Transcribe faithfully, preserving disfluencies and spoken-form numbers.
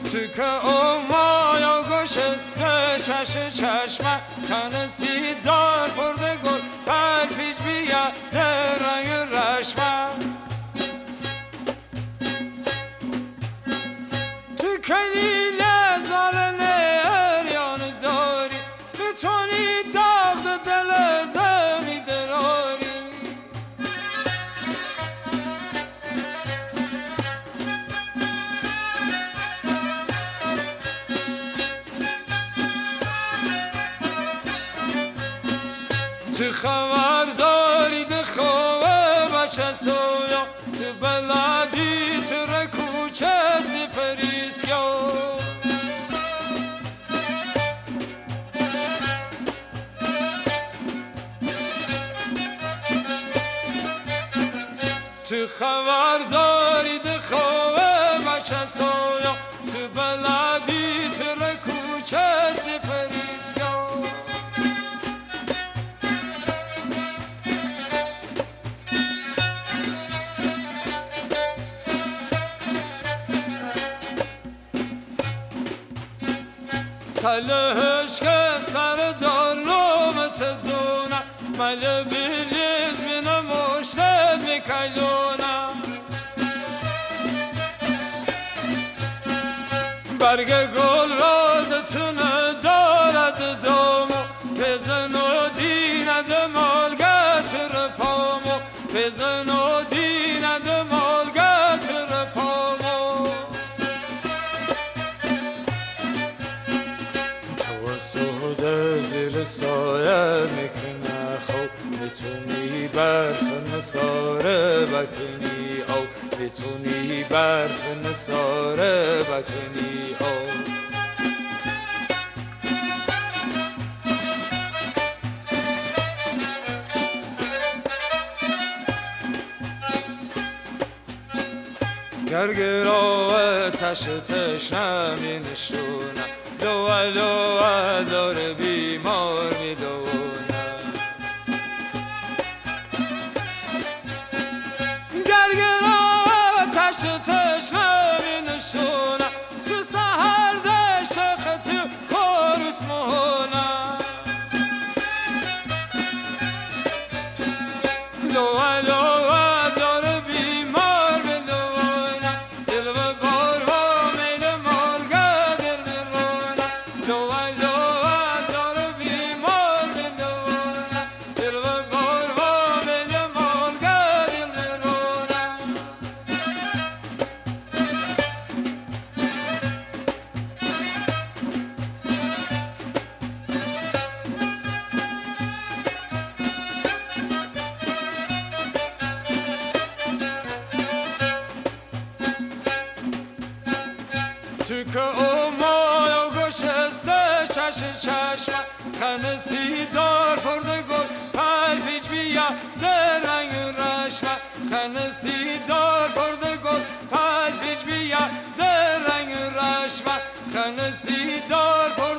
تو که اومایا گشسته چش چشمه کنسی دار برده گل پر پیچ بیا در رنگ رشمه تو کلیل زالنه اریان داری میتونی داغ دل زمی دراری تو خبر داری ده خواه بچه سویا تو بلادی تو رکوچه سپریسکیا تو خبر داری ده خواه بچه سویا تو بلادی تو رکوچه سپریسکیا تلهش که سر دار نومت دونه مل بیلیز بینه مشتد میکلونه برگ گل رازتونه دارد دامو بزن و دیند مالگت رپامو بزن و دیند مالگت رپامو سوده زیر سایه میکنه خوب میتونی برف نساره بکنی او میتونی برف نساره بکنی او گرگرا تش تشنه می نشونه لوه لوه داره بیمار می دونه گرگرا تش تشنه می نشونه سی سهر ده شخ تو کاروس مهونه لوه لوه داره بیمار می دونه دل و بار و میل مالگه دل می رونه لوه لوه داره بیمار می دونه دل و بار و میل مالگه دل می رونه تو که اومایا گشسته چش چشمه خنسی دار پرده گل پر پیچ بیا در رنگ رشمه خنسی دار پرده گل پر پیچ بیا در رنگ رشمه خنسی دار